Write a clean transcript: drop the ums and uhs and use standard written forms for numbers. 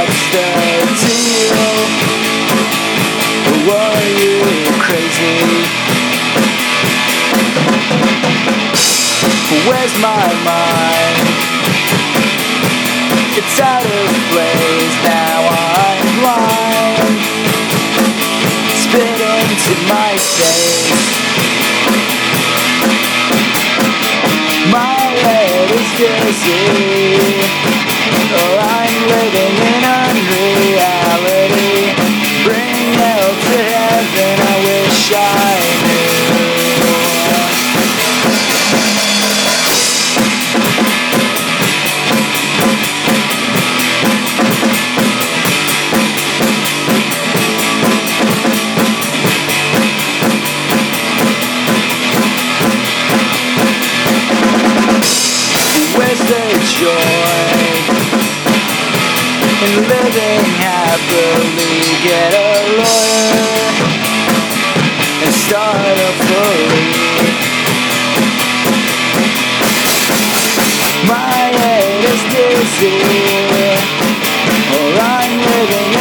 what's the deal? Were you crazy? Where's my mind? It's out of place, now I'm blind. Spit into my face. My head is dizzy. Oh, I'm living in unreality. Bring hell to heaven, I wish I knew. Where's the joy in living happily? Get a lawyer and start a fully. My head is dizzy, or I'm living